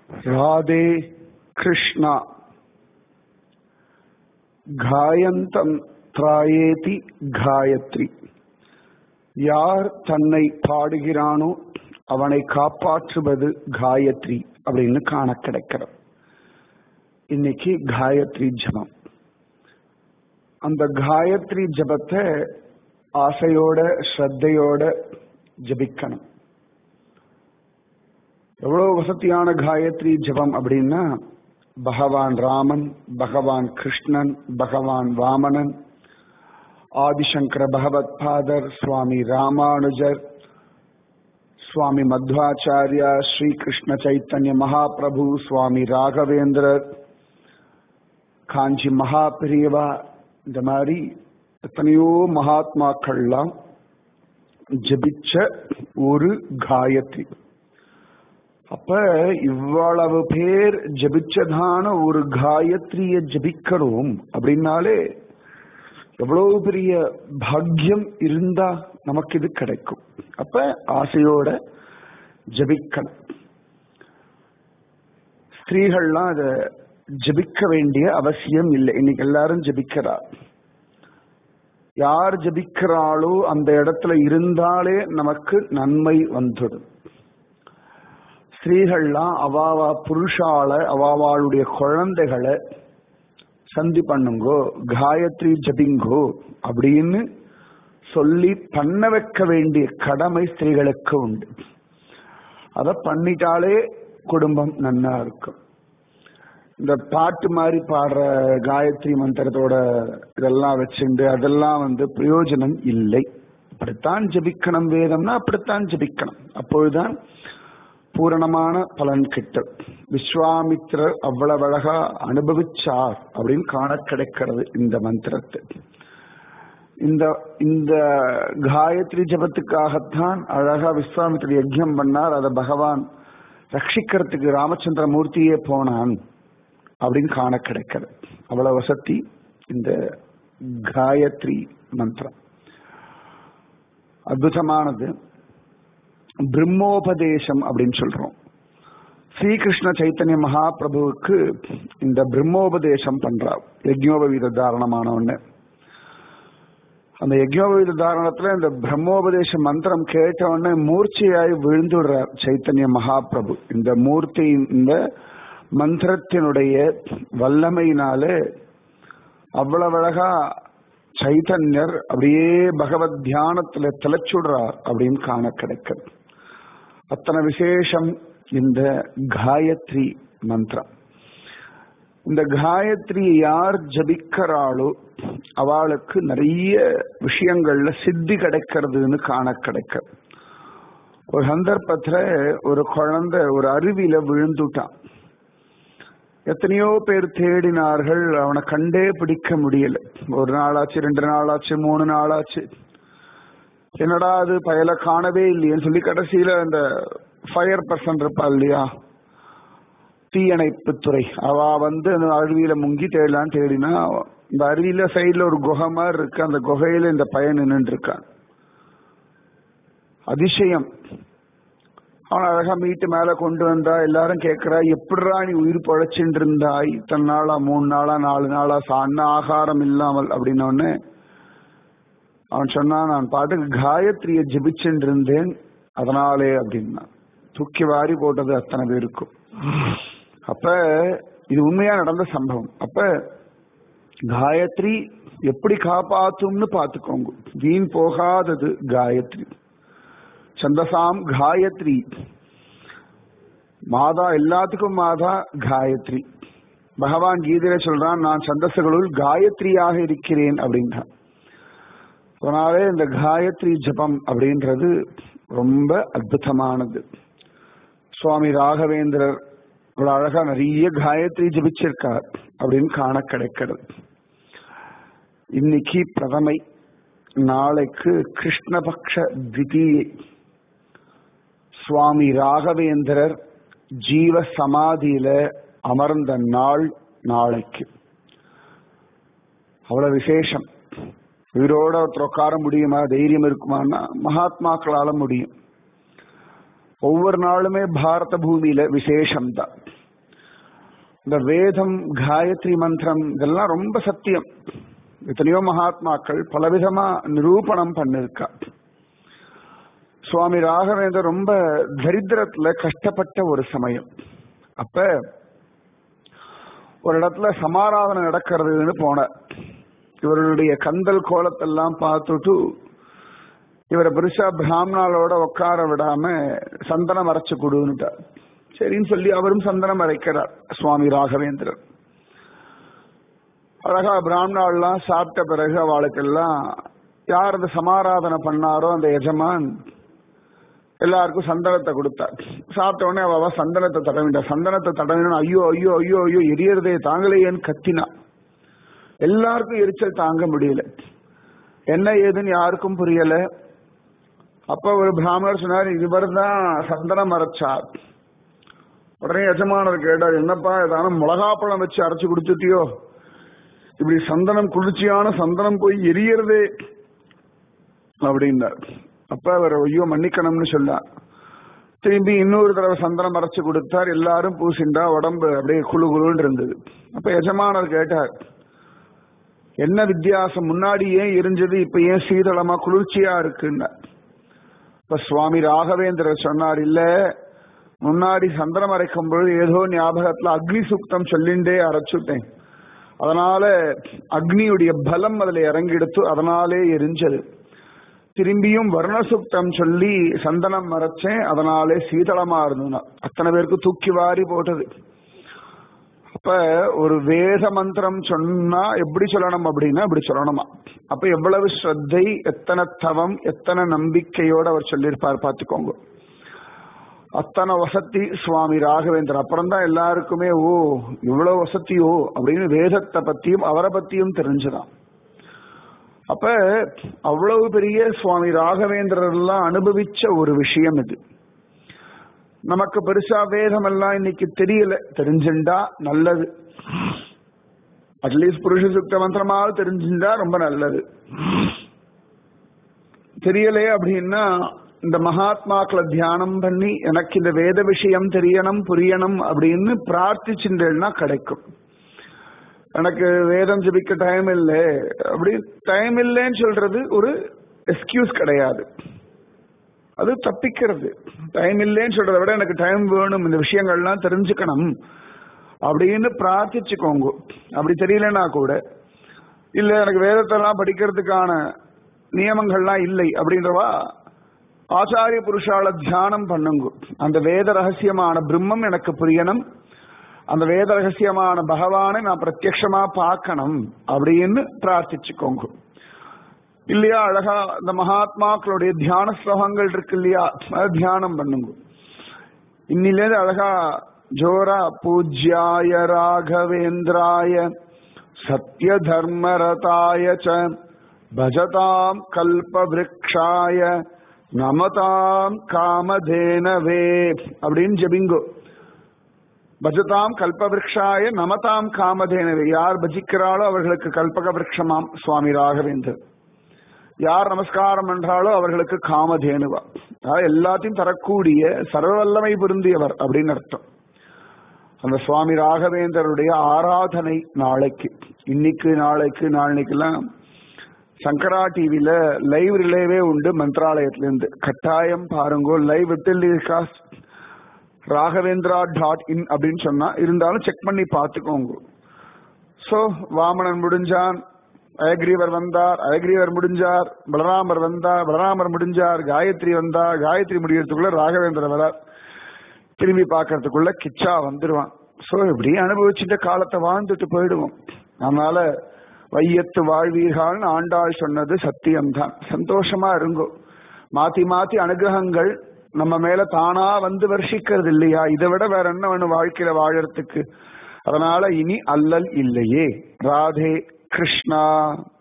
ராதே கிருஷ்ணா. காயந்தம் திராயேதி காயத்ரி. யார் தன்னை பாடுகிறானோ அவனை காப்பாற்றுவது காயத்ரி அப்படின்னு காண கிடைக்கிறது. இன்னைக்கு காயத்ரி ஜபம். அந்த காயத்ரி ஜபத்தை ஆசையோட ஸ்ரத்தையோட ஜபிக்கணும். எவ்வளவு வசதியான காயத்ரி ஜபம் அப்படின்னா, பகவான் ராமன், பகவான் கிருஷ்ணன், பகவான் வாமனன், ஆதிசங்கர பகவத் பாதர், சுவாமி ராமானுஜர், சுவாமி மத்வாச்சாரியா, ஸ்ரீ கிருஷ்ண சைத்தன்ய மகாபிரபு, சுவாமி ராகவேந்திரர், காஞ்சி மகாபிரியவா, இந்த மாதிரி எத்தனையோ மகாத்மாக்கள்லாம் ஜபிச்ச ஒரு காயத்ரி. அப்ப இவ்வளவு பேர் ஜபிச்சதான ஒரு காயத்ரிய ஜபிக்கிறோம் அப்படின்னாலே எவ்வளவு பெரிய பாக்கியம் இருந்தா நமக்கு இது கிடைக்கும். அப்ப ஆசையோட ஜபிக்கணும். ஸ்திரீகள்லாம் அதை ஜபிக்க வேண்டிய அவசியம் இல்லை. இன்னைக்கு எல்லாரும் ஜபிக்கிறார். யார் ஜபிக்கிறாளோ அந்த இடத்துல இருந்தாலே நமக்கு நன்மை வந்துடும். ஸ்திரீகள்லாம் அவாவா புருஷால அவாவாளுடைய குழந்தைகளை சந்தி பண்ணுங்கோ, காயத்ரி ஜபிங்கோ அப்படின்னு சொல்லி பண்ண வைக்க வேண்டிய கடமை ஸ்திரீகளுக்கு உண்டு. அதை பண்ணிட்டாலே குடும்பம் நன்னா இருக்கும். இந்த பாட்டு மாதிரி பாடுற காயத்ரி மந்திரத்தோட இதெல்லாம் வச்சுண்டு அதெல்லாம் பிரயோஜனம் இல்லை. அப்படித்தான் ஜபிக்கணும். வேதம்னா அப்படித்தான் ஜபிக்கணும். அப்பொழுதுதான் பூரணமான பலன் கிட்டும். விஸ்வாமித்ரர் அவ்வளவு அழகா அனுபவிச்சார் அப்படின்னு காண கிடைக்கிறது இந்த மந்திரத்தை. இந்த காயத்ரி ஜபத்துக்காகத்தான் அழகா விஸ்வாமித்ரர் யஜ்யம் பண்ணார். அதை பகவான் ரட்சிக்கிறதுக்கு ராமச்சந்திர மூர்த்தியே போனான் அப்படின்னு காண கிடைக்கிறது. அவ்வளவு வசதி இந்த காயத்ரி மந்திரம். அற்புதமானது. பிரம்மோபதேசம் அப்படின்னு சொல்றோம். ஸ்ரீகிருஷ்ண சைத்தன்ய மகாபிரபுவுக்கு இந்த பிரம்மோபதேசம் பண்றார். யஜ்ஞோபவீத தாரணமான ஒண்ணு. அந்த யஜ்ஞோபவீத தாரணத்துல இந்த பிரம்மோபதேச மந்திரம் கேட்ட உடனே மூர்ச்சையாய் விழுந்துடுறார் சைத்தன்ய மகாபிரபு. இந்த மூர்த்தி இந்த மந்திரத்தினுடைய வல்லமையினாலே அவ்வளவு அழகா சைத்தன்யர் அப்படியே பகவத் தியானத்துல திளைச்சுடுறார் அப்படின்னு காண கிடைக்கிறது. அத்தனை விசேஷம் இந்த காயத்ரி மந்திரம். இந்த காயத்ரி யார் ஜபிக்கிறாளோ அவளுக்கு நிறைய விஷயங்கள்ல சித்தி கிடைக்கிறதுன்னு காண கிடைக்க. ஒரு சந்தர்ப்பத்துல ஒரு குழந்தை ஒரு அருவியில விழுந்துட்டான். எத்தனையோ பேர் தேடினார்கள், அவனை கண்டே பிடிக்க முடியல. ஒரு நாளாச்சு, 2 நாளாச்சு, 3 நாளாச்சு. என்னடா அது பயல காணவே இல்லையேன்னு சொல்லி கடைசியில இந்த ஃபயர் பர்சன் இருப்பா இல்லையா, தீயணைப்புத்துறை, அவ அந்த அருவியில முங்கி தேடலான்னு தேடினா இந்த அருவியில சைட்ல ஒரு குகை மாதிரி இருக்கு. அந்த குகையில இந்த பையன் நின்று இருக்கான். அதிசயம். அவன் அழகா மீட்டு மேல கொண்டு வந்தா. எல்லாரும் கேட்கிறா, எப்படிரா நீ உயிர் பழைச்சுட்டு இருந்தாய் இத்தனை நாளா, 3 நாளா 4 நாளா அன்ன ஆகாரம் இல்லாமல் அப்படின்னோடனே அவன் சொன்னான், நான் பாட்டுக்கு காயத்ரிய ஜபிச்சுட்டு இருந்தேன் அதனாலே அப்படின்னா. தூக்கி வாரி போட்டது அத்தனை பேருக்கும். அப்ப இது உண்மையா நடந்த சம்பவம். அப்ப காயத்ரி எப்படி காப்பாத்தும்னு பாத்துக்கோங்க. வீண் போகாதது காயத்ரி. சந்தசாம் காயத்ரி. மாதா, எல்லாத்துக்கும் மாதா காயத்ரி. பகவான் கீதையில சொல்றான், நான் சந்தசங்களுள் காயத்ரியாக இருக்கிறேன் அப்படின்றான். அதனாலே இந்த காயத்ரி ஜபம் அப்படின்றது ரொம்ப அற்புதமானது. சுவாமி ராகவேந்திரர் இவ்வளவு அழகா நிறைய காயத்ரி ஜபிச்சிருக்கார் அப்படின்னு காண கிடைக்கிறது. இன்னைக்கு பிரதமை, நாளைக்கு கிருஷ்ணபக்ஷ திதியை. சுவாமி ராகவேந்திரர் ஜீவ சமாதியில அமர்ந்த நாள் நாளைக்கு. அவ்வளவு விசேஷம். உயிரோட ஒருத்தர் உட்கார முடியுமா, தைரியம் இருக்குமான்னா மகாத்மாக்களால முடியும். ஒவ்வொரு நாளுமே பாரத பூமியில விசேஷம்தான். இந்த வேதம், காயத்ரி மந்திரம் இதெல்லாம் ரொம்ப சத்தியம். எத்தனையோ மகாத்மாக்கள் பலவிதமா நிரூபணம் பண்ணிருக்கா. சுவாமி ராகவேந்தர் ரொம்ப தரித்திரத்துல கஷ்டப்பட்ட ஒரு சமயம். அப்ப ஒரு இடத்துல சமாராதனை நடக்கிறதுன்னு போனார். இவர்களுடைய கந்தல் கோலத்தெல்லாம் பார்த்துட்டு இவரை பெருசா பிராமணாலோட உட்கார விடாம சந்தனம் அரைச்சு கொடுன்னுட்டார். சரின்னு சொல்லி அவரும் சந்தனம் அரைக்கிறார் சுவாமி ராகவேந்திரர். அழகா பிராமணாலாம் சாப்பிட்ட பிறகு அவளுக்கெல்லாம் யார் அந்த சமாராதனை பண்ணாரோ அந்த எஜமான் எல்லாருக்கும் சந்தனத்தை கொடுத்தார். சாப்பிட்ட உடனே அவ சந்தனத்தை தடவிட்டா. சந்தனத்தை தடவினா ஐயோ ஐயோ ஐயோ ஐயோ எரியறதே தாங்கலையேன்னு கத்தினா. எல்லாருக்கும் எரிச்சல் தாங்க முடியல. என்ன ஏதுன்னு யாருக்கும் புரியல. அப்ப ஒரு பிராமணர் சொன்னார், இவர் தான் சந்தனம் அரைச்சார். உடனே எஜமானர் கேட்டார், என்னப்பா ஏதான மிளகாப்பழம் வச்சு அரைச்சு குடிச்சுட்டியோ? இப்படி சந்தனம் குளிர்ச்சியான சந்தனம் போய் எரியறதே அப்படின்னார். அப்ப அவர் ஐயோ மன்னிக்கணும்னு சொன்னார். திரும்பி இன்னொரு தடவை சந்தனம் அரைச்சு கொடுத்தார். எல்லாரும் பூசிண்டா. உடம்பு அப்படியே குழு குழுன்னு இருந்தது. அப்ப எஜமானர் கேட்டார், என்ன வித்தியாசம்? முன்னாடி ஏன் எரிஞ்சது, இப்ப ஏன் சீதளமா குளிர்ச்சியா இருக்குன்னா. இப்ப சுவாமி ராகவேந்திரர் சொன்னார், இல்ல முன்னாடி சந்தனம் அரைக்கும் பொழுது ஏதோ ஞாபகத்துல அக்னி சுக்தம் சொல்லிண்டே அரைச்சுட்டேன். அதனால அக்னியுடைய பலம் அதுல இறங்கிடுத்து, அதனாலே எரிஞ்சது. திரும்பியும் வர்ணசுக்தம் சொல்லி சந்தனம் அரைச்சேன், அதனாலே சீதளமா இருந்ததுன்னா. அத்தனை பேருக்கு தூக்கி வாரி போட்டது. அப்ப ஒரு வேத மந்திரம் சொன்னா எப்படி சொல்லணும் அப்படின்னா அப்படி சொல்லணுமா. அப்ப எவ்வளவு ஸ்ரத்தை, எத்தனை தவம், எத்தனை நம்பிக்கையோட அவர் சொல்லியிருப்பார் பார்த்துக்கோங்க. அத்தனை வசதி சுவாமி ராகவேந்தர். அப்புறம்தான் எல்லாருக்குமே ஓ இவ்வளவு வசதியோ அப்படின்னு வேதத்தை பத்தியும் அவரை பத்தியும் தெரிஞ்சுதான். அப்ப அவ்வளவு பெரிய சுவாமி ராகவேந்திரர் எல்லாம் அனுபவிச்ச ஒரு விஷயம் இது. நமக்கு பெருசா வேதம் எல்லாம் இன்னைக்கு தெரியல. தெரிஞ்சுண்டா நல்லது. அட்லீஸ்ட் புருஷ சுத்த மந்திரமாவது தெரிஞ்சுண்டா ரொம்ப நல்லது. தெரியலையே அப்படின்னா இந்த மகாத்மாக்களை தியானம் பண்ணி எனக்கு இந்த வேத விஷயம் தெரியணும் புரியணும் அப்படின்னு பிரார்த்திச்சுட்டேன்னா கிடைக்கும். எனக்கு வேதம் ஜபிக்க டைம் இல்லை அப்படி டைம் இல்லைன்னு சொல்றது ஒரு எக்ஸ்கியூஸ் கிடையாது. அது தப்பிக்கிறது. டைம் இல்லைன்னு சொல்றதை விட எனக்கு டைம் வேணும், இந்த விஷயங்கள்லாம் தெரிஞ்சுக்கணும் அப்படின்னு பிரார்த்திச்சுக்கோங்க. அப்படி தெரியலன்னா கூட, இல்ல எனக்கு வேதத்தெல்லாம் படிக்கிறதுக்கான நியமங்கள்லாம் இல்லை அப்படின்றவா ஆச்சாரிய புருஷால தியானம் பண்ணுங்க. அந்த வேத ரகசியமான பிரம்மம் எனக்கு புரியணும், அந்த வேத ரகசியமான பகவானை நான் பிரத்யக்ஷமா பார்க்கணும் அப்படின்னு பிரார்த்திச்சுக்கோங்க. இல்லையா அழகா இந்த மகாத்மாக்களுடைய தியான ஸ்லோகங்கள் இருக்கு இல்லையா, அது தியானம் பண்ணுங்க. இன்னிலேருந்து அழகா ஜோரா பூஜ்யாய ராகவேந்திராய சத்ய தர்மரதாய ச பஜதாம் கல்பவ்ருக்ஷாய நமதாம் காமதேனவே அப்படின்னு ஜபிங்கோ. பஜதாம் கல்பவ்ருக்ஷாய நமதாம் காமதேனவே. யார் பஜிக்கிறாளோ அவர்களுக்கு கல்பக விருட்சமாம் சுவாமி ராகவேந்தர். யார் நமஸ்காரம் பண்றாளோ அவர்களுக்கு காமதேனுவா. எல்லாத்தையும் தரக்கூடிய சர்வவல்லமை பொருந்தியவர் அப்படின்னு அர்த்தம். அந்த சுவாமி ராகவேந்தருடைய ஆராதனை நாளைக்கு, இன்னைக்கு நாளைக்கு நாளைக்கெல்லாம் சங்கரா டிவில லைவ் ரிலேவே உண்டு. மந்திராலயத்திலிருந்து கட்டாயம் பாருங்கோ. லைவ் டெலிகாஸ்ட் ராகவேந்திரா.in அப்படின்னு சொன்னா இருந்தாலும் செக் பண்ணி பார்த்துக்கோங்க. சோ வாமனன் முடிஞ்சான், அயக்ரீவர் வந்தார், அயக்ரீவர் முடிஞ்சார், பலராமர் வந்தார், பலராமர் முடிஞ்சார், காயத்ரி வந்தா, காயத்ரி முடியறதுக்குள்ள ராகவேந்திர வரார், திரும்பி பார்க்கறதுக்குள்ள கிச்சா வந்துடுவான். சோ இப்படி அனுபவிச்சுட்ட காலத்தை வாழ்ந்துட்டு போயிடுவோம். அதனால வையத்து வாழ்வீர்கள்னு ஆண்டாள் சொன்னது சத்தியம்தான். சந்தோஷமா இருங்கோ. மாத்தி மாத்தி அனுகிரகங்கள் நம்ம மேல தானா வந்து வர்ஷிக்கிறது இல்லையா, இதை விட வேற என்ன வேணும் வாழ்க்கையில வாழறதுக்கு. அதனால இனி அல்லல் இல்லையே. ராதே கிருஷ்ணா.